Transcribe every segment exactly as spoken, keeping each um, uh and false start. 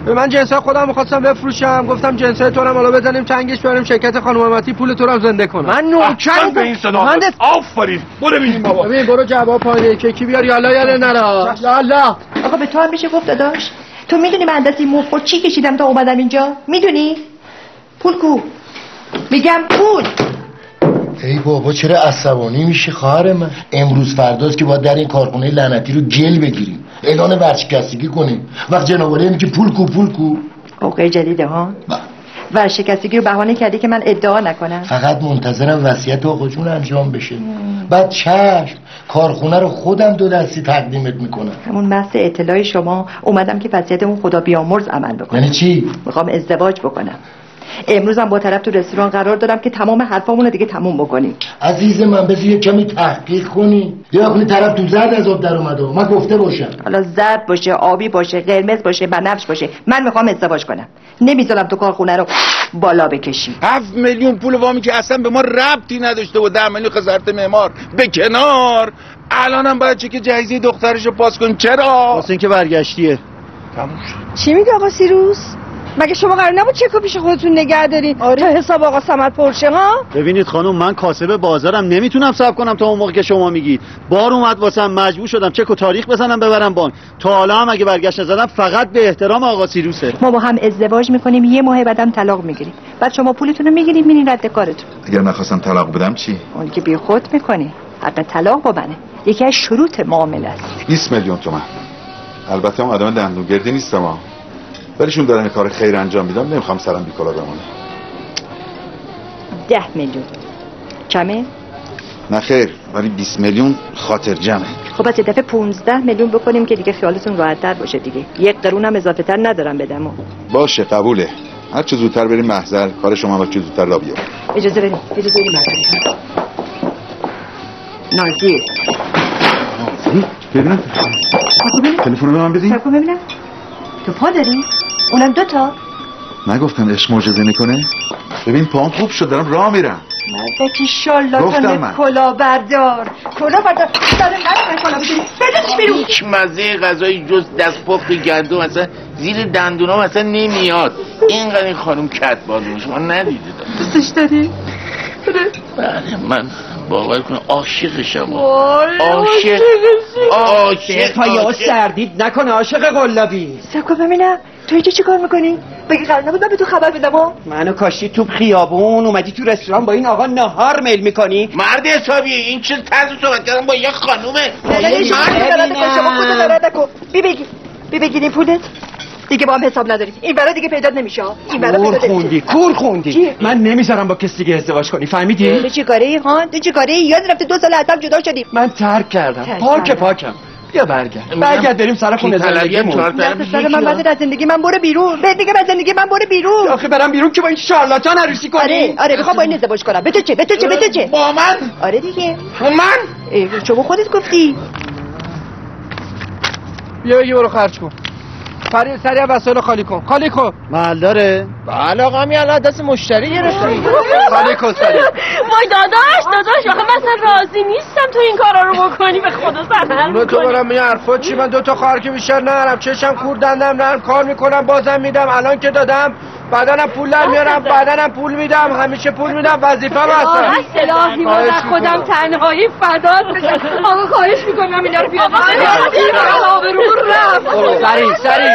به من جنسای خودم می‌خواستم بفروشم، گفتم جنسای تو رو حالا بزنیم چنگش بریم شرکت خانم مهمتی پول تو رو زنده کنم. من نوکرم به این صدا. آفرین. برو ببینیم بابا. ببین برو جواب پایین کیکی بیار یالا یالا نرا. یالا. آقا به تو هم میشه گفت داداش؟ تو میدونی من دستی مفت چی کشیدم تا اومدم اینجا؟ میدونی؟ پول کو؟ میگم پول. ای بابا چرا عصبانی میشه خواهر من؟ امروز فرداست که باید در این کارخونه لعنتی رو گل بگیریم، اعلان ورشکستگی کنیم. وقت جنابالی میگه پول کو پول کو. اوقای جدیده ها؟ ورشکستگی رو بهانه کردی که من ادعا نکنم. فقط منتظرم وصیت آقا جون انجام بشه. مم. بعد چشم کارخونه رو خودم دو دستی تقدیمت میکنم. همون بحث اطلاع شما اومدم که وصیت اون خدا بیامرز عمل بکنم. یعنی چی؟ میخوام ازدواج بکنم. امروزم با طرف تو رستوران قرار دارم که تمام حرفامون رو دیگه تموم بکنیم. عزیز من بذار یه کمی تحقیق کنی. یا کنی طرف تو زرد از آب در اومده من گفته باشم. حالا زرد باشه، آبی باشه، قرمز باشه، بنفش باشه، من میخوام ازدواج کنم. نمیذارم تو کارخونه رو بالا بکشی. هفت میلیون پول وامی که اصلا به ما ربطی نداشته و ده میلیون خسارت معمار به کنار. الانم باید چه که جهیزیه دخترشو پاس کنیم. چرا؟ واسه اینکه برگشتیه. تموم شد. چی میگه آقا سیروس؟ مگه شما قرار نبود چکو پیش خودتون نگه دارین؟ آره. تا حساب آقا صمد پرشه ها؟ ببینید خانم من کاسب بازارم نمیتونم صبر کنم تا اون موقع که شما میگید. بار اومد واسم مجبور شدم چکو تاریخ بزنم ببرم بانک. تا حالا هم اگه برگشت نزدم فقط به احترام آقا سیروسه. ما با هم ازدواج میکنیم یه ماه بعدم طلاق میگیریم. بعد شما پولتون رو میگیرید میرین رد کارتون. اگر نخواستم طلاق بدم چی؟ اون که بی خود میکنی. حق طلاق با منه. یکی از شروط معامله است. بیست میلیون تومان. البته من آدم دندونگردی نیستم ها. ولیشون دارن کار خیر انجام میدم نمیخوام سرم بیکلا بمونه. ده میلیون کمه؟ نه خیر ولی بیست میلیون خاطر جمعه. خب از یه دفعه پونزده میلیون بکنیم که دیگه خیالتون راحت تر باشه دیگه. یک قرون هم اضافه تر ندارم بدم. باشه قبوله. هر چه زودتر بریم محضر کار شما با چه زودتر را بیارم. اجازه بدید اجازه بدید نازی ببینم تلفن رو به من بدین. سرکو ببینم تو پا داری؟ اونم دوتا؟ نگفتم عشق معجزه میکنه؟ ببین پام خوب شد دارم راه میرم. مردکی شالاتانه کلا بردار کلا بردار داره من کلا بگیری بدش بیرون. هیچ مزه غذایی جز دست پخت گندم اصلا زیر دندونام اصلا نمیاد. اینقدر این خانم کت بازوش ما ندیده. دوستش داری؟ بله من باور کنم عاشقشم. عاشق عاشق پایه‌ها سردید نکنه عاشق قلابی. سکو ببینم تو اینجا چی کار میکنی؟ بگی قرار نبود من به تو خبر بدم ها؟ منو کاشتی تو خیابون اومدی تو رستوران با این آقا نهار میل میکنی؟ مرد حسابی این چه طرز صحبت کردن با یه خانومه؟ بی بگی بی بگیریم پولت دیگه با هم حساب ندارید. این برای دیگه پیدا نمیشه. این برای کور خوندی کور خوندی. من نمیذارم با کسی دیگه ازدواج کنی فهمیدی؟ تو چی کاری ها؟ تو چی کاری؟ یاد رفته دو سال ازم جدا شدیم. من ترک کردم. پاک پاکم. بیا برگرد. برگرد بریم سر خونه زندگیمون. سر من بعد از زندگی من برو بیرون. بهت میگم از زندگی من برو بیرون. آخه برم بیرون که با این شارلاتان عروسی کنی؟ آره آره میخوام با این ازدواج کنم. به تو چه؟ به تو چه؟ به تو چه؟ با من؟ آره دیگه. من؟ شما خودت گفتی. بیا بگی برو خرج کن. سریع سریع وسایل خالی کن. خالی کن. محل داره؟ بله آقا می الان دست مشتری گرفتیم. خالی کن سریع. وای داداش داداش آخه مثلا راضی نیستم تو این کارا رو بکنی به خدا سرحال میکنی. تو برام این حرفا چی؟ من دو تا خواهر که بیشتر ندارم. چشم کور دندم دارم کار میکنم بازم میدم. الان که دادم بعدنم پول در میارم بعدنم پول میدم همیشه پول میدم وظیفه هستم. الهی من خودم تنهایی فدات بشم. آقا خواهش میکنم اینا رو بیاد. آبرو رفت. سریع سریع.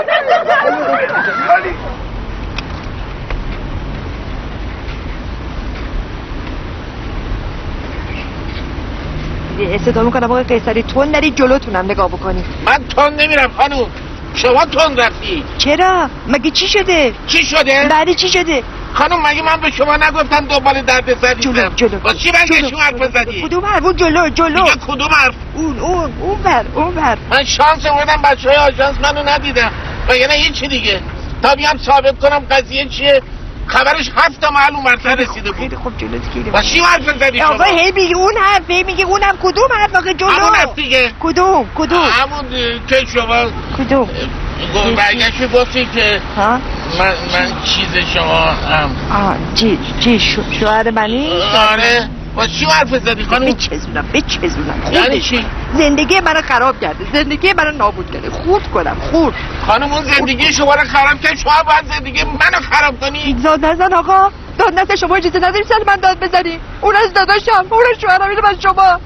استدعا میکنم آقای قیصری تو نری جلوتونم نگاه بکنی. من تون نمیرم خانوم. شما تون رفتی. چرا؟ مگه چی شده؟ چی شده؟ بعد چی شده؟ خانوم مگه من به شما نگفتم دنبال درد سر نیستم؟ جلو جلو. با چی برگشتون حرف زدی؟ کدوم حرف؟ اون جلو جلو. میگه کدوم حرف؟ اون اون اون بر اون بر. من شانس اومدم بچه های آژانس منو ندیدم و یعنی هیچی دیگه تا بیام ثابت کنم قضیه چیه. خبرش هفت تا معلوم مرتب رسیده بود. خیلی خوب جلو دیگه. با چی حرف زدی شما؟ آقا هی میگه اون حرف هی میگه اونم کدوم حرف آقا جلو؟ همون حرف دیگه. کدوم کدوم؟ همون که شما کدوم؟ برگشتی گفتی که ها؟ من من چیز شما هم آه چی چی شوهر منی؟ آره با چی حرف زدی خانم؟ بچزونم بچزونم. یعنی چی؟ زندگی منو خراب کرده، زندگی منو نابود کرده. خورد کنم خورد. خانم اون زندگی شما رو خراب کرد، شما باید زندگی منو خراب کنی. داد نزن آقا، داد نزن. شما اجازه نداری سر من داد بزنی. اون از داداشم، اون از شوهرم، اینو از شما.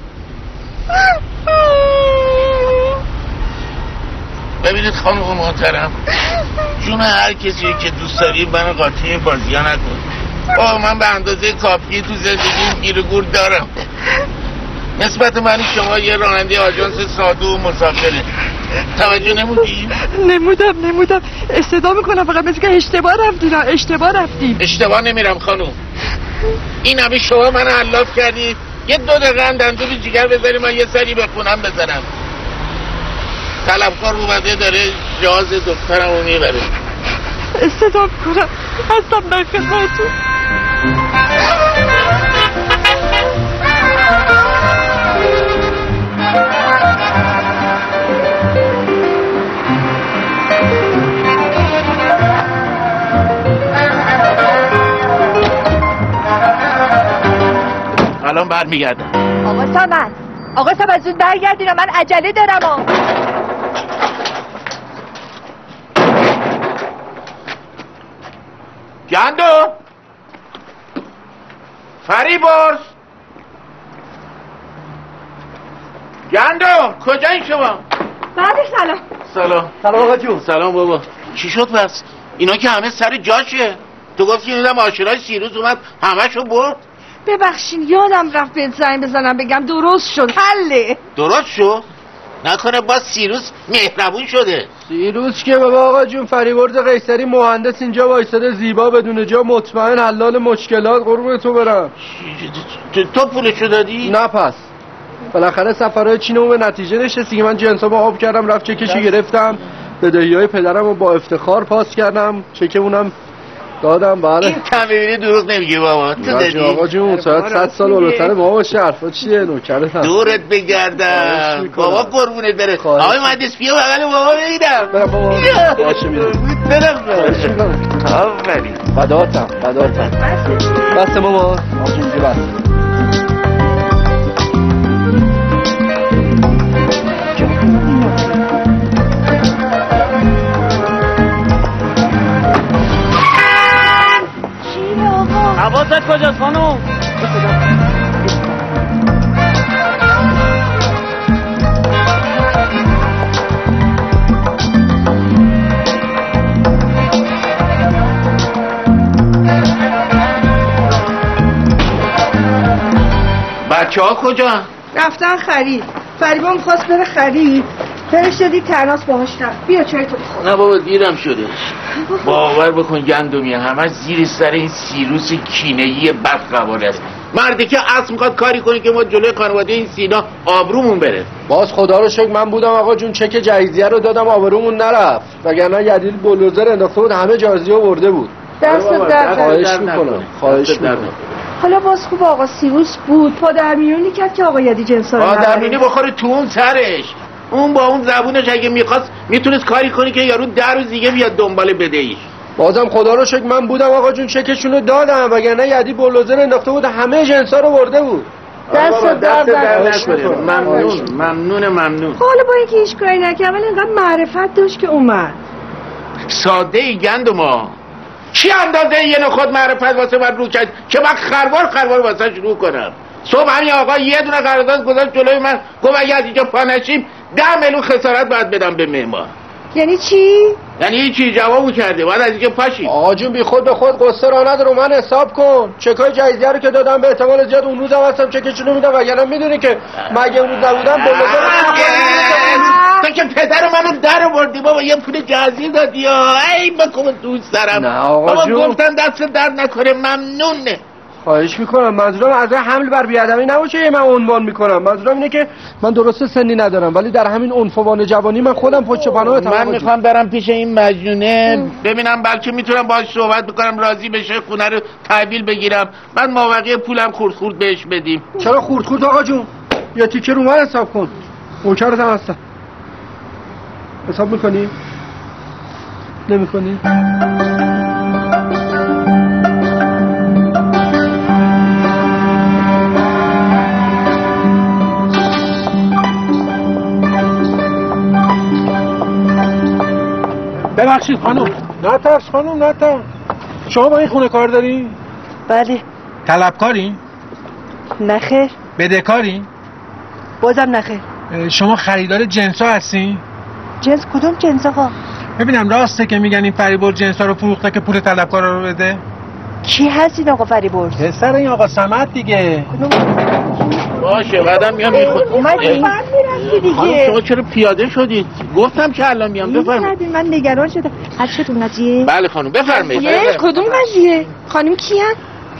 ببینید خانم محترم، جون هر کسی که دوست داری منو قاطی این بازی ها نکن. آه من به اندازه کافی تو زندگی گیر و گور دارم. نسبت من شما یه راننده آژانس ساده و مسافره. توجه نمودی؟ نمودم نمودم استدعا میکنم، فقط مثل که اشتباه رفتیم اشتباه رفتیم. اشتباه نمیرم خانم. این همه شما منو علاف کردی، یه دو دقیقه هم دندون جیگر بذاری من یه سری بخونم بزنم. طلبکار اومده داره جهاز دخترم رو میبره. استدعا میکنم هستم در خدمتتون. الان برمیگردم. آقا سمن آقا سمن زود برگردین، من عجله دارم. آقا گندو فریبرز گندو کجایی شما؟ بعد سلام. سلام. سلام آقا جون. سلام بابا. چی شد بس؟ اینا که همه سر جاشه. تو گفتی اینو ماشینای سیروس اومد همشو برد. ببخشین یادم رفت بهت زنگ بزنم بگم درست شد. حله. درست شد؟ نکنه با سیروس مهربون شده. سیروس که بابا آقا جون فریبرز قیصری مهندس اینجا وایساده زیبا بدون جا مطمئن حلال مشکلات. قربون تو برم. تو پولشو دادی؟ نه پس بالاخره سفرهای چینمو به نتیجه نشستی که من جنسامو آب کردم، رفت چکشی گرفتم، بدهیای پدرم رو با افتخار پاس کردم، چکمونم دادم. بله این تمیمی دروغ نمیگی بابا. تو دادی؟ آقا جون ساعت صد سال اولوتر ما باشه. حرفا چیه؟ نوکرتم. دورت بگردم بابا قربونت بره. آقای مهندس بیا بغل بابا بگیرم. برم بابا باشه میرم. برم آفرین. فداتم فداتم. بس ماما آقا جون بس. حواست کجاست خانم؟ بچه ها کجا؟ رفتن خرید. فریبا میخواست بره خرید، برش دادی تناس باهاش رفت. بیا چای تو بخور. نه بابا دیرم شده. باور بکن گندمی همش زیر سر این سیروس کینه‌ای بدقواره است. مردی که اصل میخواد کاری کنه که ما جلوی خانواده این سینا آبرومون بره. باز خدا رو شکر من بودم آقا جون، چک جایزیه رو دادم آبرومون نرفت، وگرنه یدیل بولدوزر انداخته بود همه جایزیه برده بود. دست درد خواهش میکنم خواهش میکنم. حالا باز خوب آقا سیروس بود، پادرمیونی کرد که آقا یدی جنسا رو پادرمیونی بخوره تو اون سرش. اون با اون زبونش اگه میخواست میتونست کاری کنی که یارو در روز دیگه بیاد دنبال بدهیش. بازم خدا رو شکر من بودم آقا جون، چکشون رو دادم، وگرنه یدی بولدوزر انداخته بود همه جنسا رو برده بود. دست درد نکنه. ممنون ممنون ممنون. حالا با اینکه هیچ کاری نکرد ولی اینقدر معرفت داشت که اومد. ساده ای گندما. چی اندازه یه نخود معرفت واسه من رو کرد که من خروار خروار واسه شروع کنم؟ صبح همین آقا یه دونه قرارداد گذاشت جلوی من، گفت اگه از اینجا پا نشیم ده میلیون خسارت باید بدم به معمار. یعنی چی؟ یعنی چی؟ جوابو کرده باید از اینجا پاشیم. آقا جون بی خود به خود قصه را نداره، من حساب کن. چکای جایزیه رو که دادم به احتمال زیاد اون روزم هستم چکشون رو میدم، وگرنه میدونی که مگه اون روز نبودم بولدوزر. تو که پدر منو در آوردی بابا، یه پول جهازی دادی. ای بکن دوست دارم. نه آقا جون گفتن دست درد نکنه. ممنونه. خواهش میکنم. منظورم از حمل بر بیادمی نباشه من عنوان میکنم. منظورم اینه که من درسته سنی ندارم ولی در همین عنفوان جوانی من خودم پشت پناه تمام. من میخوام برم پیش این مجنونه ببینم بلکه میتونم باهاش صحبت بکنم راضی بشه خونه رو تحویل بگیرم، بعد مابقی پولم خورد خورد بهش بدیم. چرا خورد خورد آقا جون؟ یا تیکه رو من حساب کن. نوکرتم هستم. حساب میکنی؟ نمیکنی؟ ببخشید خانم. نترس خانم نترس. شما با این خونه کار داری؟ بله. طلبکاری؟ نخیر. بدهکاری؟ بازم نخیر. شما خریدار جنس ها هستین؟ جنس کدوم جنس آقا؟ ببینم راسته که میگن این فریبرز جنس ها رو فروخته که پول طلبکارا رو بده؟ کی هستین آقا فریبرز؟ پسر این آقا صمد دیگه. باشه بعدم میام میخواد. اومدی؟ من میرفتی دیگه. شما چرا پیاده شدید؟ گفتم که الان میام. بفرمایید. من نگران شدم. هر چطور قضیه؟ بله خانم بفرمایید. کدوم قضیه؟ خانم کیان؟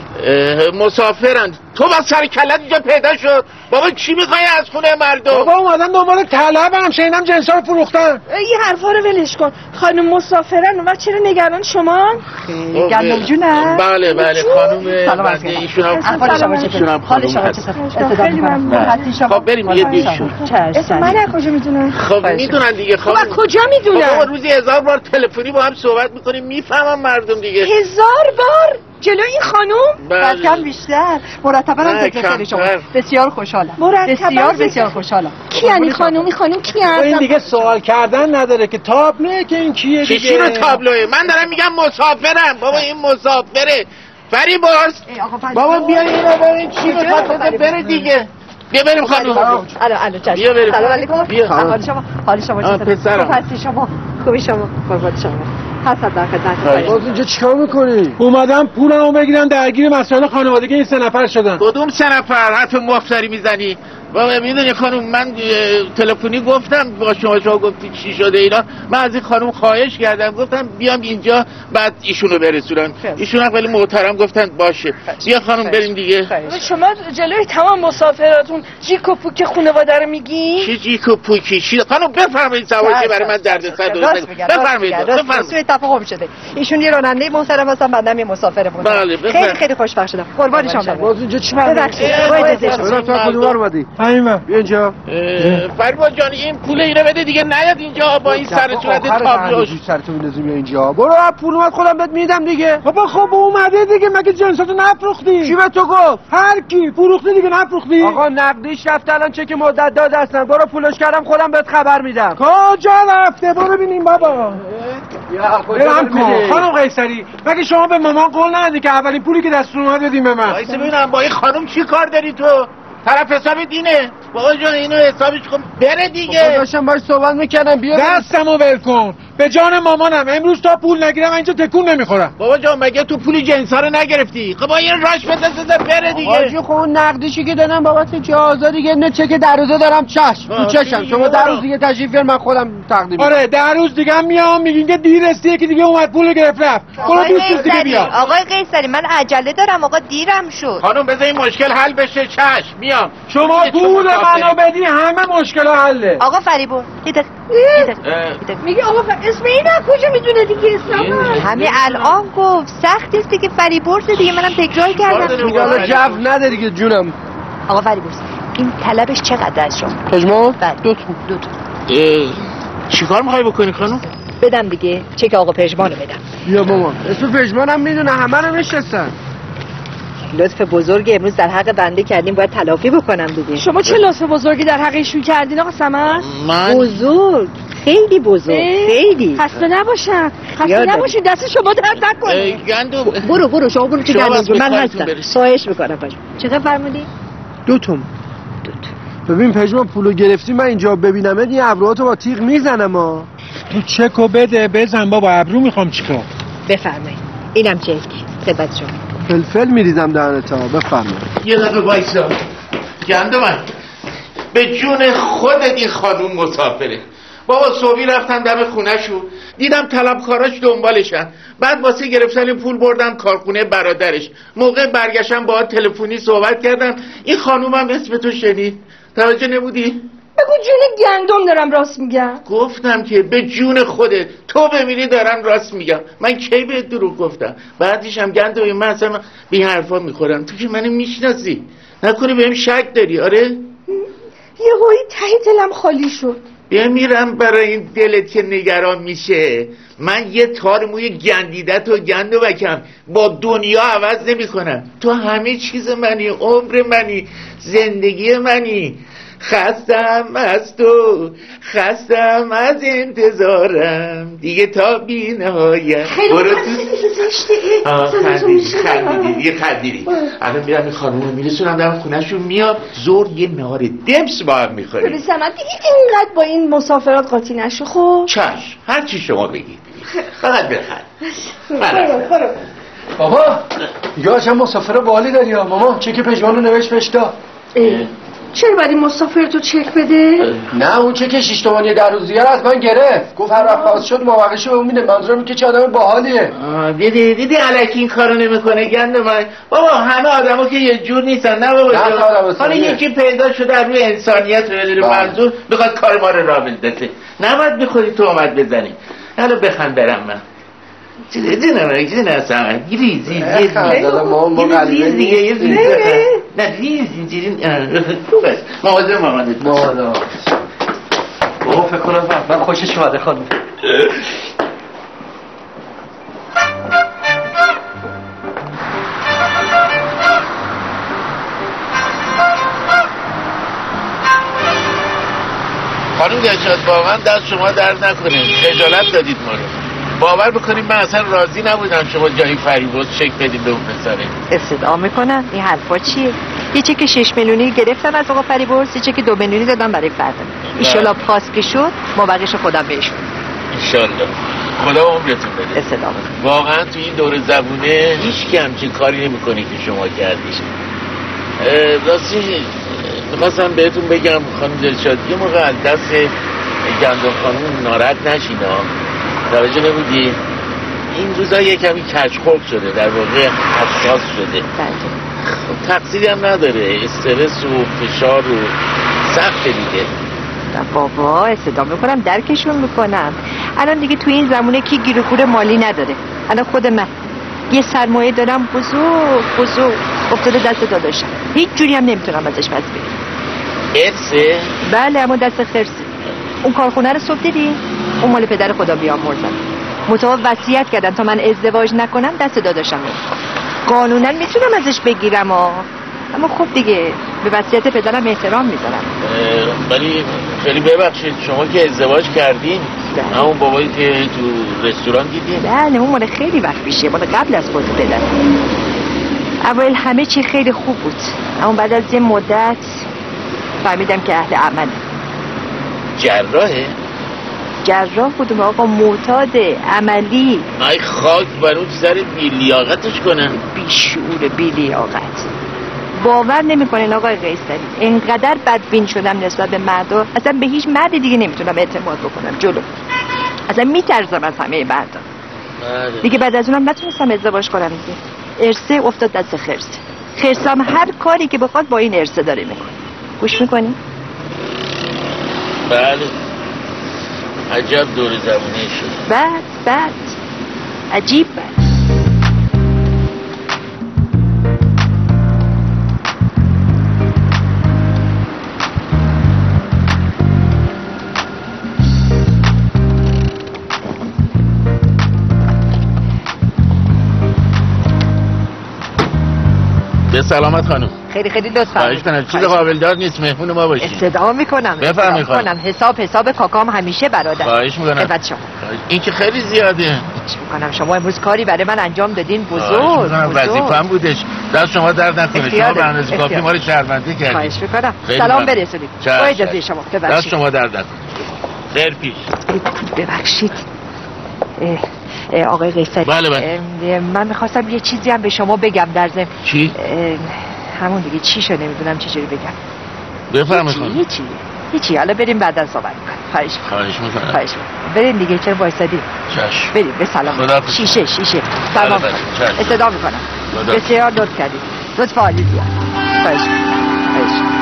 مسافرند. تو با سر کلت اینجا پیدا شد. بابا چی میخوای از خونه مردم؟ بابا اومدن دنبال طلبم، شنیدم جنسا رو فروختن. این حرفا رو ولش کن. خانم مسافرن و چرا نگران شما؟ گندم جونم. بله بله خانم بنده ایشون هم حال شما چطور؟ حال شما چطور؟ خیلی ممنون. خب بریم یه دیشون. اسم من از کجا میدونن؟ خب میدونن دیگه خانم. خب کجا میدونن؟ بابا روزی هزار بار تلفنی با هم صحبت میکنیم میفهمم مردم دیگه. هزار بار؟ جلو این خانوم؟ بله. کم بیشتر. مرتبا هم ذکر شما. بسیار خوشحالم. بسیار بسیار خوشحالم. کی یعنی خانوم؟ این خانوم کی هست؟ این دیگه سوال کردن نداره که تابلوه که این کیه دیگه. چی رو تابلوه؟ من دارم میگم مسافرم. بابا این مسافره. فریبرز. بابا بیا اینو ببین چی میخواد بره دیگه. بیا بریم خانوم. الو الو چشم. بیا بریم. سلام علیکم. بیا. حال شما حال شما چطوره؟ خوب هستی شما؟ خوبی شما؟ قربان شما. حسن در خدمت. باز اینجا چیکار میکنی؟ اومدم پولمو بگیرم درگیر مسائل خانوادگی این سه نفر شدن. کدوم سه نفر؟ حرف مفتری میزنی؟ بابا میدونی خانم من تلفنی گفتم با شما شما گفتی چی شده اینا. من از این خانم خواهش کردم گفتم بیام اینجا بعد ایشونو برسونن. ایشون خیلی محترم گفتن باشه. بیا خانم بریم دیگه. شما جلوی تمام مسافراتون جیک و پوک خانواده رو میگی؟ چی جیک و پوکی؟ چی خانم بفرمایید سواری برای من دردسر درست بفرمایید. بفرمایید. سوء تفاهم شده. ایشون یه راننده محترم هستن بندم یه مسافر محترم. بله خیلی خیلی خوشبخت شدم. قربان شما برم. باز اینجا چی ببخشید. تو کدوم اومدی؟ همین بیا اینجا. فریبرز جان این پول اینو بده دیگه نیاد اینجا با این سر صورت تابلوش. سرتو میندازیم اینجا. برو پول اومد خودم بهت میدم دیگه. بابا خب اومده دیگه مگه جنساتو نفروختی؟ کی به تو گفت؟ هر کی فروختی دیگه نفروختی؟ آقا نقدیش رفت الان چک مدت داد هستن. برو پولش کردم خودم بهت خبر میدم. کجا رفته؟ برو ببینیم بابا. برم کن خانم قیصری مگه شما به مامان قول ندادی که اولین پولی که دستتون اومد بدیم به من؟ وایس ببینم با این خانم چی کار داری تو؟ طرف حساب دینه. بابا جان اینو حسابش کن بره دیگه. داشتم باش صحبت میکردم. بیا دستمو ول کن. به جان مامانم امروز تا پول نگیرم اینجا تکون نمیخورم. بابا جان مگه تو پول جنسا رو نگرفتی؟ خب با این راش بده بره دیگه. آجی خب اون نقدیشی که دادم بابت جهازا دیگه نه چک در روزه دارم چشم تو چشم. شما در روز دیگه تشریف بیار من خودم تقدیم. آره در روز دیگه هم میام میگین که دیر استی که دیگه اومد پولو گرفت رفت. برو بیست روز دیگه بیا. آقای قیصری من عجله دارم آقا دیرم شد. خانم بذار این مشکل حل بشه. چشم میام. شما پول منو بدی همه مشکل حله. آقا فریبرز دیدک دیدک میگه آقا اسم این کجا میدونه دیگه اسم همین الان گفت سخت است دیگه فریبرز دیگه منم تکرار کردم. میگه حالا جو نداری که جونم. آقا فریبرز این طلبش چقدر از شما؟ پژمان؟ دو تا دو تا. چیکار میخوای بکنی خانم؟ بدم دیگه چک آقا پژمانو بدم. بیا مامان اسم پژمانم میدونه همه رو میشناسن. لطف بزرگی امروز در حق بنده کردیم باید تلافی بکنم دیگه. شما چه لطف بزرگی در حق ایشون کردین آقا سمر؟ من بزرگ خیلی بزرگ خیلی. خسته نباشن خسته نباشین دست شما درد نکنه. گندم برو برو شما برو که گندم من هستم. خواهش میکنم باش. چقدر فرمودی؟ دو توم. دو توم. ببین پژمان پولو گرفتی من اینجا ببینمت این ابروهاتو با تیغ میزنم ها. تو چکو بده بزن بابا ابرو میخوام چیکار. بفرمایید اینم چک خدمت شما. فلفل میریزم دهنت ها. بفرمایید. یه دقیقه وایسا. گندم به جون خودت این خانوم مسافره. بابا صبحی رفتم دم خونه‌شو دیدم طلبکاراش دنبالشن. بعد واسه گرفتن پول بردم کارخونه برادرش. موقع برگشتم باهات تلفنی صحبت کردم. این خانومم اسم تو شنید. توجه نبودی؟ بگو جون گندم دارم راست میگم. گفتم که به جون خودت تو ببینی دارم راست میگم. من کی بهت دروغ گفتم؟ بعدش هم گندم من اصلا بی حرفا میخورم. تو که منو میشناسی نکنی بهم شک داری؟ آره یه هایی ته دلم خالی شد. بیا میرم برای این دلت که نگران میشه. من یه تار موی گندیدت و گند و بکم با دنیا عوض نمی کنم. تو همه چیز منی، عمر منی، زندگی منی. خستم از تو، خستم از انتظارم دیگه تا بی نهایت. خیلی برو خوب تو خندیدی خندیدی دیگه خندیدی. الان میرم این خانومو میرسونم در خونهشون، میام زور یه نهار دمس با هم میخوریم. ببین سمت دیگه اینقدر با این مسافرات قاطی نشو. خب چشم، هر چی شما بگید فقط بخند. بابا یا چه مسافر بالی داری ها ماما. چک پژمان رو نوشت بهش دا. چرا باید این مسافر تو چک بده؟ نه اون چک شش تومانی در روزیه رو از من گرفت، گفت هر وقت باز شد مواقعش به اون میده. منظورم که چه آدم باحالیه. دیدی دیدی الکی این کارو نمیکنه گند من. بابا همه آدما که یه جور نیستن. نه بابا حالا یکی پیدا شده روی انسانیت و دل منظور بخواد کار ما رو راه بندازه. نباید بخوری تو اومد بزنی. حالا بخند برم من. چه دیدی نه چه نه سامن ریز ریز ریز ما ما قلبه دیگه ریز نه ریز اینجوری خوبه. مواظب مامانت مامان. بابا فکر کنم من خوشش اومده خانم. خانم دلشاد واقعا دست شما درد نکنه، خجالت دادید ما رو. باور بکنید من اصلا راضی نبودم شما جایی فریبرز چک بدید به اون پسره. استدعا میکنن این حرفا چیه؟ یه چک شش میلیونی گرفتم از آقا فریبرز، یه چک دو میلیونی دادم برای فردا. ایشالا پاس که شد مابقیشو خودم بهشون. ایشالله خدا عمرتون بده. استدعا میکنم. واقعا تو این دور زبونه هیچ کی همچین کاری نمیکنه که شما کردید. راستی میخواستم بهتون بگم خانم دلشاد یه موقع از دست گندم خانم ناراحت نشین ها. توجه نبودی؟ این روزا یه کمی کچخورد شده، در واقع حساس شده. خب تقصیری هم نداره، استرس و فشار و سخت دیگه. بابا استدعا میکنم درکشون میکنم. الان دیگه توی این زمونه کی گیر و گور مالی نداره. الان خود من یه سرمایه دارم بزرگ بزرگ افتاده دست داداشم، هیچ جوری هم نمیتونم ازش پس بگیرم. ارثه؟ بله اما دست خرسه. اون کارخونه رو صبح دیدی؟ اون مال پدر خدا بیامرزه. متو وصیت کردن تا من ازدواج نکنم دست داداشم. قانونا میتونم ازش بگیرم ها. اما خب دیگه به وصیت پدرم احترام میذارم. ولی خیلی ببخشید شما که ازدواج کردین همون بابایی که تو رستوران دیدین؟ بله اون مال خیلی وقت پیشه، مال قبل از فوت پدر. اول همه چی خیلی خوب بود، اما بعد از یه مدت فهمیدم که اهل عمله. جراحه؟ جراح بودم آقا، معتاد عملی. ای خاک بر اون سر بیلیاقتش کنن. بیشعور بیلیاقت. باور نمیکنین آقای قیصری اینقدر بدبین شدم نسبت به مردا، اصلا به هیچ مرد دیگه نمیتونم اعتماد بکنم جلو. اصلا میترسم از همه مردا. دیگه بعد از اونم نتونستم ازدواج کنم دیگه. ارثه افتاد دست خرس. خرسم هر کاری که بخواد با این ارثه داره میکنه. گوش میکنی؟ بله. عجب دور زمونه شد. بد بد عجیب بد. به سلامت خانم. خیلی خیلی لطفا. خواهش کنم چیز قابل دار نیست، مهمون ما باشید. استدعا میکنم. بفرمایید خانم. حساب حساب کاکام همیشه برادر. خواهش میکنم. خدمت شما. این که خیلی زیاده. خواهش میکنم شما امروز کاری برای من انجام دادین بزرگ. وظیفه‌ام بودش. دست شما درد نکنه. شما به اندازه کافی ما رو شرمنده کردید. خواهش میکنم. سلام برسونید. با اجازه شما. ببخشید. دست شما درد نکنه. خیر پیش. ببخشید. آقای قیصری. بله بله. من میخواستم یه چیزی هم به شما بگم در ضمن. چی؟ همون دیگه چی شو نمیدونم چجوری بگم. بفرمایید خانم. هیچی هیچی حالا بریم بعداً صحبت کنیم. خواهش خواهش میکنم. خواهش میکنم. بریم دیگه چرا وایسادی؟ چشم. بریم به سلام. شیشه شیشه. سلام. استدعا میکنم. بسیار لطف کردید. لطف عالی زیاد. خواهش میکنم.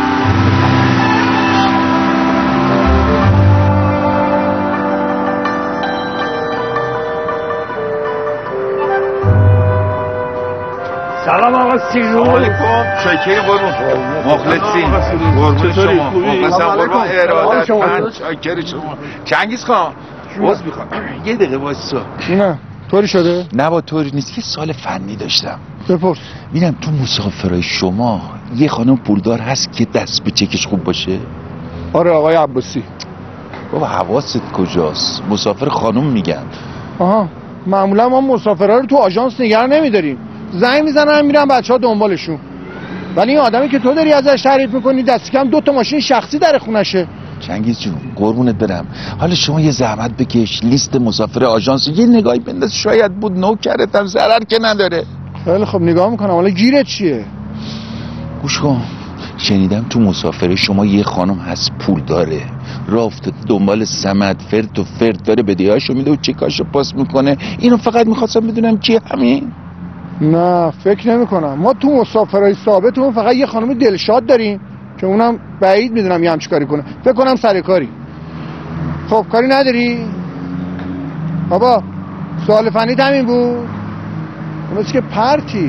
سلام آقا سیرو. علیکم. شکر قربون. مخلصیم. قربون شما. مخلصم قربون ارادت من. شکر شما. چنگیز خان. باز میخوام. یه دقیقه واسه. نه. طوری شده؟ نه با طوری نیست که سال فنی داشتم. بپرس. میدم تو مسافرای شما یه خانم پولدار هست که دست به چکش خوب باشه؟ آره آقای عباسی. بابا حواست کجاست؟ مسافر خانم میگن. آها معمولا ما مسافرها رو تو آژانس نگه نمیداریم، زنگ میزنن میرن بچه‌ها دنبالشون. ولی این آدمی که تو داری ازش تعریف میکنی دست کم دو تا ماشین شخصی در خونشه. چنگیز جون قربونت برم، حالا شما یه زحمت بکش لیست مسافر آژانس یه نگاهی بنداز، شاید بود نوکرتم ضرر که نداره. خیلی خب نگاه میکنم. حالا گیرت چیه؟ گوش کن، شنیدم تو مسافر شما یه خانم هست پول داره، راه افتاده دنبال سمت فرد و فرد داره بدهیاشو میده و چکاشو پاس میکنه. اینو فقط میخواستم بدونم کی همین؟ نه فکر نمی کنم. ما تو مسافرهای ثابتمون فقط یه خانم دلشاد داریم که اونم بعید میدونم یه همچی کاری کنه. فکر کنم سر کاری. خب کاری نداری؟ بابا سوال فنی همین بود؟ اونست که پرتی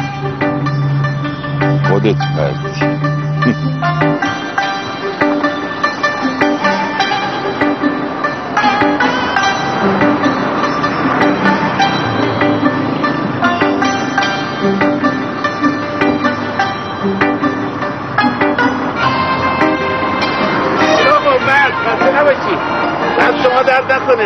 خودت پرتی. دست شما درد نکنه.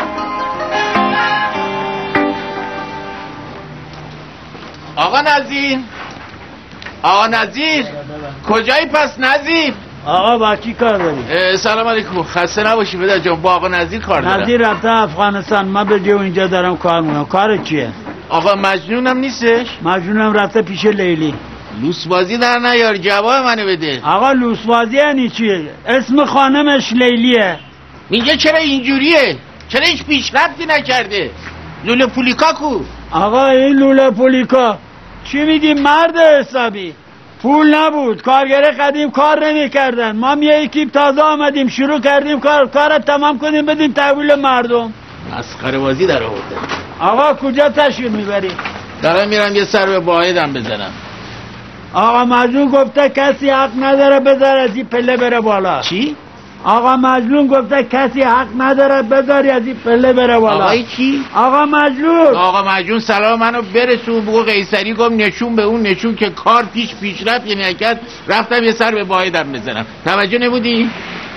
آقا نظیر، آقا نظیر کجایی پس نظیر؟ آقا با کی کار داری؟ سلام علیکم، خسته نباشی پدر جان، با آقا نظیر کار دارم. نظیر رفته افغانستان، من به جو اینجا دارم کار میکنم. کار چیه؟ آقا مجنونم نیستش؟ مجنونم رفته پیش لیلی. لوسبازی در نیار، جواب منو بده. آقا لوسبازی یعنی چیه؟ اسم خانمش لیلیه. میگه چرا اینجوریه؟ چرا هیچ پیشرفتی نکرده؟ لوله پولیکا کو؟ آقا این لوله پولیکا چی میگی مرد حسابی؟ پول نبود، کارگر قدیم کار نمی کردن، ما یه اکیپ تازه آمدیم شروع کردیم کار کار تمام کنیم بدیم تحویل مردم. مسخره بازی در آورده. آقا کجا تشریف میبری؟ دارم میرم یه سر به واحدم بزنم. آقا مجنون گفته کسی حق نداره بذار از این پله بره بالا. چی؟ آقا مجنون گفته کسی حق نداره بذاری از این پله بره بالا. آقای کی؟ آقا مجنون. آقا مجنون سلام منو برسون، بگو قیصری گفت نشون به اون نشون که کار پیش پیشرفت نکرد، رفتم یه سر به واحدم بزنم. توجه نبودی؟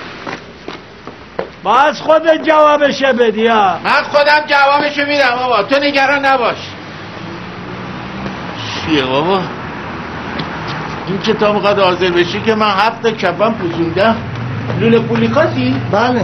باز خودت جوابشه بدی ها. من خودم جوابشو میدم بابا، تو نگران نباش. چیه بابا؟ این کتاب میخواد حاضر بشی که من هفت تا کفم پوزوندم. لوله پولیکاتی؟ بله.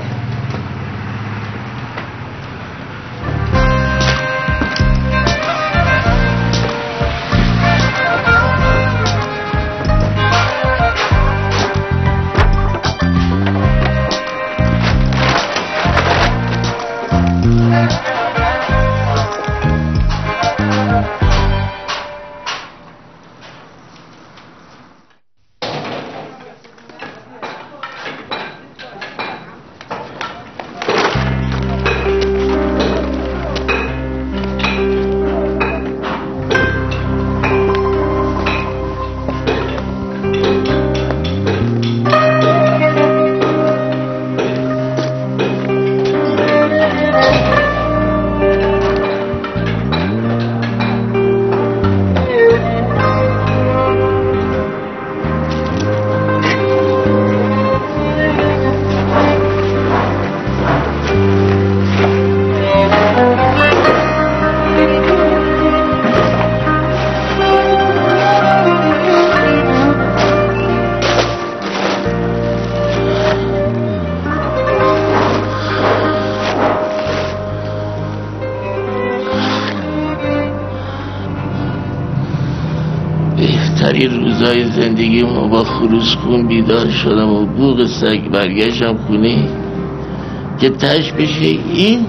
بهترین روزای زندگی ما با خروس خون بیدار شدم و بوق سگ برگشتم خونه که تش بشه این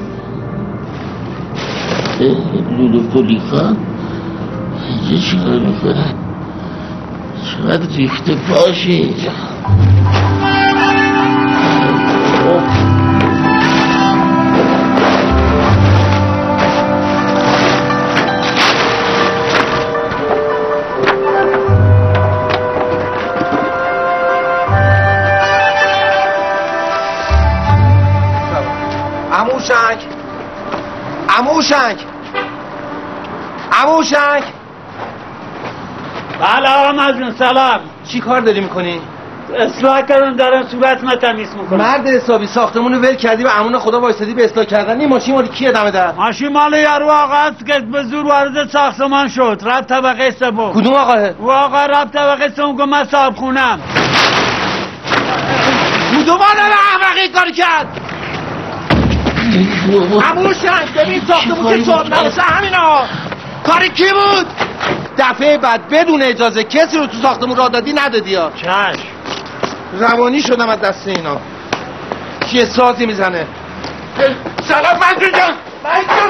لولو پولیکا اینجا چیکار میکنن؟ چقدر ریخته پاشه اینجا. عموشنگ عموشنگ عموشنگ بله آقا مجنون سلام. چی کار داری میکنی؟ اصلاح کردم دارم صورت ما تمیز میکنم. مرد حسابی ساختمون رو ول کردی و امون خدا وایسادی به اصلاح کردن. این ماشین مال کیه دم در؟ ماشین مال یارو آقا است که به زور وارد ساختمان شد. رفت طبقه سوم. کدوم آقاه؟ و آقا رفت طبقه سوم که من صاحب خونم. کدوم آقا احمقی کار کرد؟ همون شنگ ببین ساختمون که صاحب نباشه همینا. کاری کی بود؟ دفعه بعد بدون اجازه کسی رو تو ساختمون راه دادی ندادی ها. چشم. روانی شدم از دست اینا. کیه سازی میزنه؟ سلام مجنون جان. مجنون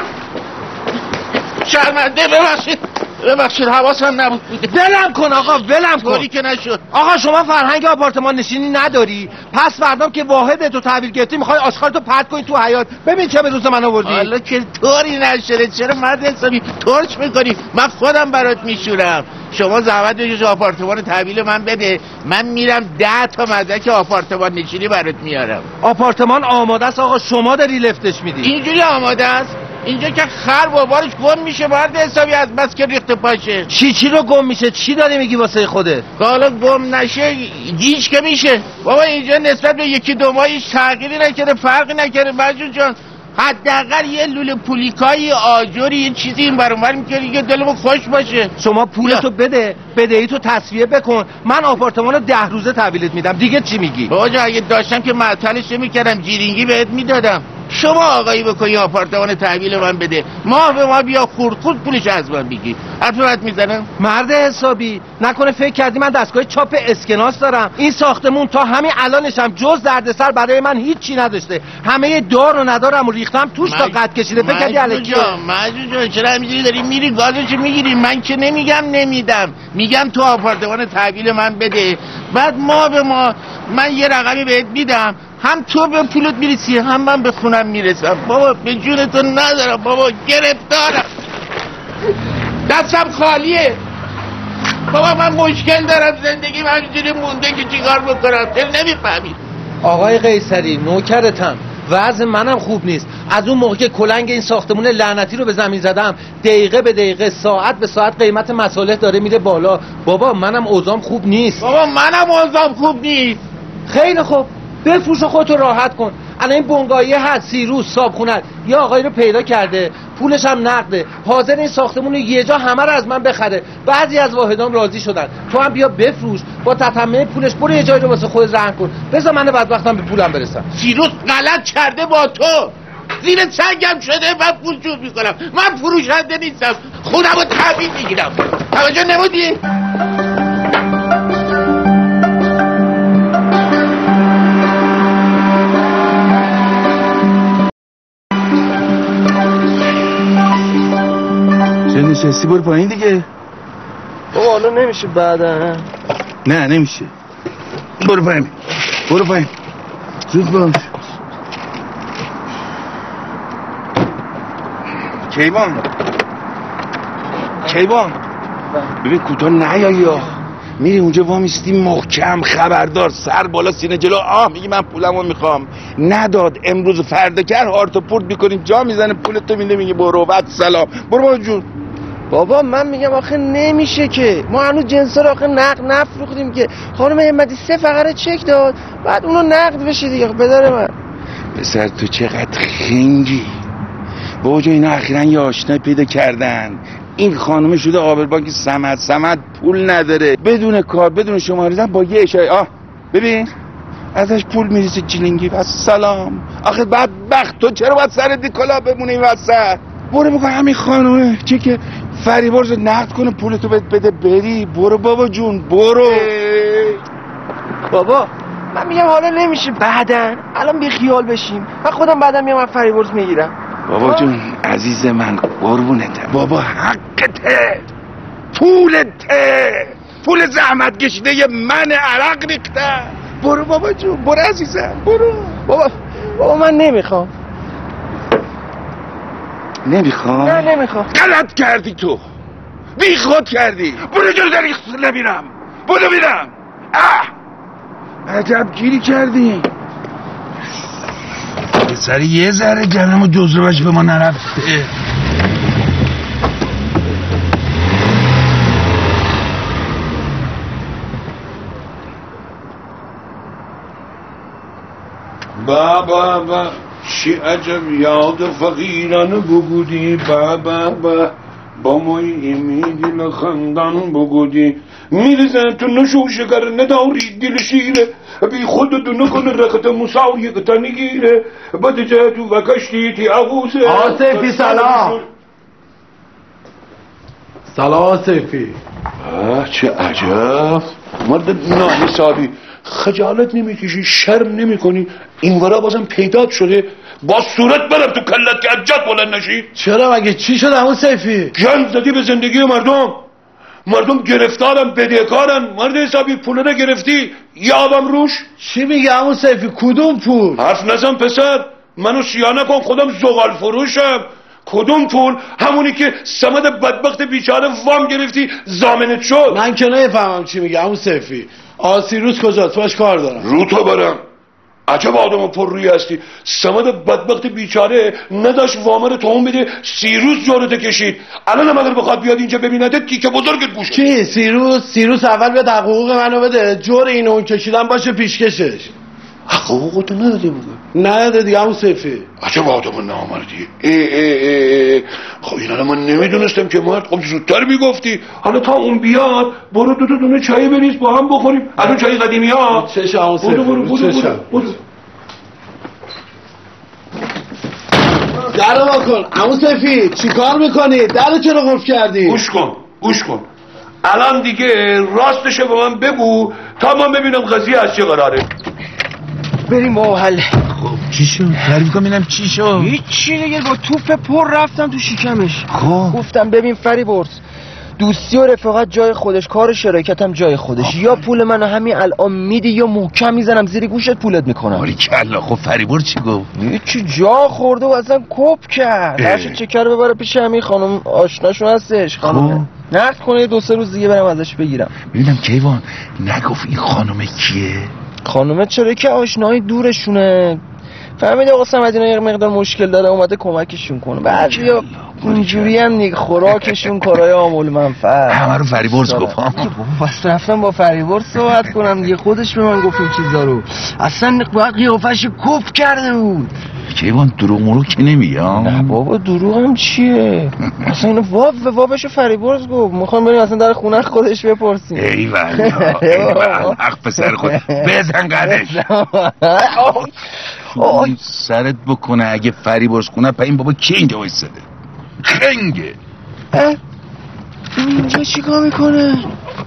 شرمنده ببخشید ببخشید حواسم نبود. ولم کن آقا ولم کن. طوری که نشد. آقا شما فرهنگ آپارتمان نشینی نداری. پس فردام که واحد تو تحویل گرفتی میخوای آشغالتو پرت کنی تو حیاط. ببین چه به روز من آوردی. حالا که طوری نشده چرا مرد حسابی ترش میکنی؟ من خودم برات میشورم. شما زحمت بکش آپارتمان تحویل من بده، من میرم ده تا مدرک آپارتمان نشینی برات میارم. آپارتمان آماده است آقا، شما داری لفتش میدی. اینجوری آماده است؟ اینجا که خر بابارش گم میشه مرد حسابی از بس که ریخت پاشه. چی چی رو گم میشه؟ چی داری میگی واسه خودت؟ حالا گم نشه گیج که میشه. بابا اینجا نسبت به یکی دو ماهی تغییری نکرده، فرقی نکرده مجنون جان. حداقل یه لوله پولیکای آجوری یه چیزی این برام برام می‌کنی که دلمون خوش باشه. شما پولتو بده، بدهی تو تصفیه بکن، من آپارتمانو ده روزه تحویلت میدم. دیگه چی میگی؟ بابا جان اگه داشتم که معطلش نمی‌کردم، جیرینگی بهت میدادم. شما آقایی بکنی آپارتمان تحویل من بده، ماه به ما بیا خورد خورد پولش از من بگی. حرفت میزنم؟ مرد حسابی نکنه فکر کردی من دستگاه چاپ اسکناس دارم؟ این ساختمون تا همین الانشم جز دردسر برای من هیچی نداشته. همه دار و ندارم و ریختم توش تا قد کشیده. فکر کردی الکیه؟ مجنون جان چرا همینجوری داری میری گازشو میگیری؟ من که نمیگم نمیدم، میگم تو آپارتمان تحویل من بده، بعد ماه به ماه من یه رقمی بهت میدم، هم تو به پولت میرسی هم من به خونم میرسم. بابا به جونتو ندارم بابا، گرفتارم، دستم خالیه. بابا من مشکل دارم، زندگیم همینجوری مونده که چیکار بکنم. چرا نمیفهمی؟ آقای قیصری نوکرتم، وضع منم خوب نیست. از اون موقع که کلنگ این ساختمون لعنتی رو به زمین زدم دقیقه به دقیقه ساعت به ساعت قیمت مصالح داره میره بالا. بابا منم اوضاعم خوب نیست. بابا منم اوضاعم خوب نیست. خیلی خوب بفروش و خودتو راحت کن. الان این بنگاهی هست سیروس صابخونه یه آقایی رو پیدا کرده، پولش هم نقده، حاضر این ساختمون رو یه جا همه رو از من بخره. بعضی از واحدام راضی شدن. تو هم بیا بفروش، با تتمه پولش برو یه جایی رو واسه خودت رهن کن، بذار من بدبختم به پولم برسم. سیروس غلط کرده با تو، زیر سنگم شده، من پول جور میکنم. من فروشنده نیستم، خودم رو تحویل میگیرم. توجه نمودی؟ چه نشستی؟ برو پایین دیگه. بابا حالا نمیشه بعدا. نه نمیشه، برو پایین برو پایین زود باش. کیوان کیوان ببین کوتاه نیایی یا میری اونجا وامیستی محکم، خبردار، سر بالا سینه جلو. آه میگی من پولمو میخوام، نداد امروز فردا کرد هارت و پورت میکنیم، جا میزنه پولتو میده، میگه برو بعد سلام برو بابا جون. بابا من میگم آخه نمیشه که ما هنوز جنسا رو آخه نقد نفروختیم که. خانم همتی سه فقره چک داد بعد اونو نقد بشه دیگه. بداره من پسر تو چقدر خنگی. بابا جون اینا اخیراً یه آشنایی پیدا کردن، این خانم شده آبر بانک سمد. سمد پول نداره، بدون کار بدون شماره با یه اشاره آه ببین ازش پول میریزه جیلینگی. پس سلام. آخه بدبخت تو چرا باید سر دی کلا بمونه این وسط؟ برو بگو همین خانومه چه که فریبرز نقد کنه پولتو بده بری. برو بابا جون برو. بابا من میگم حالا نمیشه بعدن، الان بی خیال بشیم. من خودم بعدم میام فریبرز میگیرم. بابا جون عزیز من قربونته، بابا حقته، پولته، پول زحمت کشیده یه من عرق ریخته. برو بابا جون برو عزیزم برو. بابا بابا من نمیخوام. نمیخوام؟ نه نمیخوام. غلط کردی تو، بی خود کردی. برو جلو داری نمیرم، برو میرم. اه عجب گیری کردی. سر یه ذره جنم و جزربش به ما نرفته. بابا با چی عجب یاد فقیران بگودی بابا با با مایی میدیل خندان بگودی میرزه تو نشو شکر نداری دل شیره بی خود دو نکن رخت مساوی کتنی گیره بده جه تو و کشتی تی اغوسه آصفی سلام سلام آصفی آه چه عجب مرد ناحسابی خجالت نمیکشی شرم نمی کنی این ورا بازم پیدات شده با صورت برم تو کلت که عجب بلند نشی چرا مگه چی شده همون سیفی گند زدی به زندگی مردم مردم گرفتارن بدهکارن مرد حسابی پول نگرفتی یابم روش چی میگه همون سیفی کدوم پول حرف نزن پسر منو سیاه نکن خودم زغال فروشم کدوم پول همونی که سمد بدبخت بیچاره وام گرفتی ضامنت شد من که نفهمم چی میگه همون سیفی آسیروس کجاست باش کار دارم رو تو برم عجب آدم پر روی هستی سمد بدبخت بیچاره نداشت وامر توهم بده سیروس جورت کشید الان هم اگر بخواد بیاد اینجا ببینده تیکه بزرگت بوشه کی سیروس سیروس اول به حقوق منو بده جور این اون کشیدن باشه پیشکشش حقوقتو نداده بوده نداده دیگه همون سیفی عجب آدم نامردی ای ای ای ای خب اینا من نمیدونستم که مرد خب زودتر میگفتی حالا تا اون بیاد برو دو دو دونه چای بریز با هم بخوریم از اون چای قدیمی ها چشم همون سیفی برو برو برو برو درو واکن همون سیفی چی کار میکنی؟ درو چرا قفل کردی؟ گوش کن گوش کن الان دیگه راستشه به من بگو تا من ببینم قضیه از چه قراره بریم با حل خب چی شد؟ تعریف کن ببینم چی شد؟ هیچی دیگه با توپ پر رفتم تو شکمش خب گفتم ببین فریبرز دوستی و رفاقت جای خودش کار شراکتم جای خودش آه. یا پول منو همین الان میدی یا محکم میزنم زیر گوشت پولت میکنم آری کلا خب فریبرز چی گفت؟ هیچی جا خورده و اصلا کپ کرد هرچی چکر ببره پیش همین خانم آشناشون هستش خانم نقد کنه دو سه روز دیگه برم ازش بگیرم ببینم کیوان نگفت این خانومه کیه؟ خانومه چرا که آشنایی دورشونه فهمیده آقا صمدینا یه مقدار مشکل داره اومده کمکشون کنه بعضیا اینجوری هم نیک خوراکشون کارهای عامل منفعت همه رو فریبرز گفت بس رفتم با فریبرز صحبت کنم دیگه خودش به من گفت این چیزا رو اصلا باید قیافش کپ کرده بود کیوان دروغ مروغ که نمیگه نه بابا دروغ هم چیه اصلا اینو واب و وابشو فریبرز گفت میخوام بریم اصلا در خونه خودش بپرسیم ای والا ای والا حق پسر خود بزن قدش این سرت بکنه اگه فریبرز خونه پا این بابا کی اینجا وایساده خنگه اینجا چیکار میکنه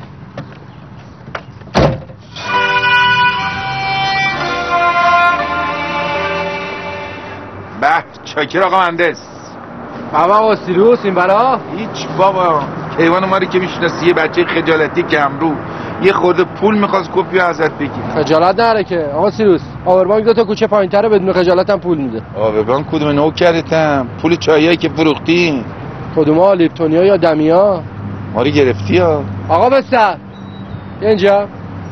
به چاکر آقا مهندس بابا آقا سیروس این برا هیچ بابا کیوان ما رو که میشناسی یه بچه خجالتی کمرو یه خورده پول میخواست کپی ازت بگیر خجالت نره که آقا سیروس آوربانک دو تا کوچه پایین‌تره بدون خجالت هم پول میده آوربانک کدوم نو کردتم پول چاییایی که فروختی کدوم‌ها لیپتونیا یا دمیا ما رو گرفتی ها آقا بستر اینجا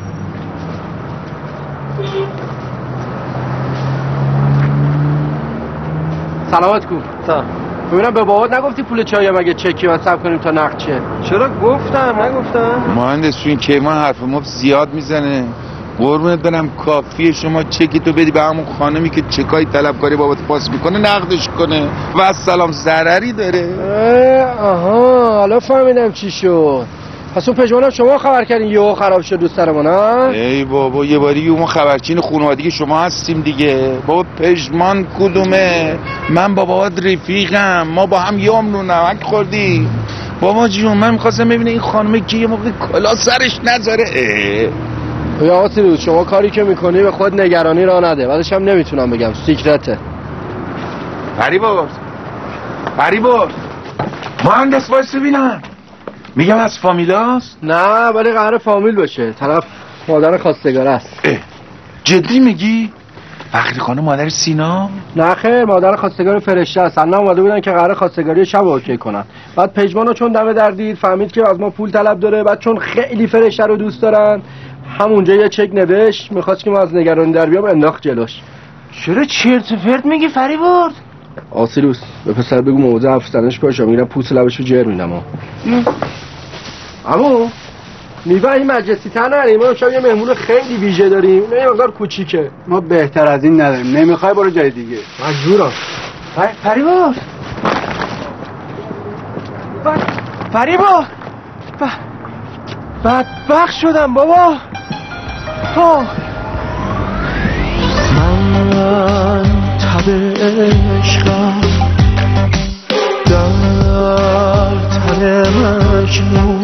سلامت کن تا ببینم به بابات نگفتی پول چای مگه چکی حساب کنیم تا نقد چه چرا گفتم نگفتم مهندس تو این کیوان حرف ما زیاد میزنه قربونت برم کافیه شما چکی تو بدی به همون خانمی که چکای طلبکاری بابات پاس میکنه نقدش کنه و السلام ضرری داره آها حالا فهمیدم چی شد پس اون پژمانم شما خبر کردین یهو خراب شد دوست سرمون ها ای بابا یه باری ما خبرچین خانوادگی شما هستیم دیگه بابا پژمان کدومه من با بابات رفیقم ما با هم یه عمر نمک خوردیم بابا جون من می‌خواستم ببینم این خانومه که یه موقع کلا سرش نذاره یا آقا سیروس شما کاری که میکنی به خود نگرانی را نده بعدش هم نمیتونم بگم سیکرته فریبرز فریبرز مهندس وایس ببینم میگم از فامیلاست؟ نه ولی قرار فامیل باشه طرف مادر خواستگاره است جدی میگی؟ فخری خانم مادر سینا؟ نه خیر مادر خواستگار فرشته است الان اومده بودن که قرار خواستگاری شب اوکی کنن بعد پژمانو چون دمه در دید فهمید که از ما پول طلب داره بعد چون خیلی فرشته رو دوست دارن همونجا یه چک نوشت میخواست که ما از نگرانی در بیام انداخت جلوش چرا چرت و پرت میگی فریبرز آسیروس به پسر بگو موضوع حرف زدنش باشه میگم پوست لبشو جر میدم عمو میوه این مجلسی تر نریم، ما شاید یه مهمون خیلی ویژه داریم، نه یه مقدار کوچیکه. ما بهتر از این نداریم. نمیخوای برو جای دیگه. مجبورم. فریبا فریبا بدبخت شدم بابا. ها من تب عشقم در تن مجنون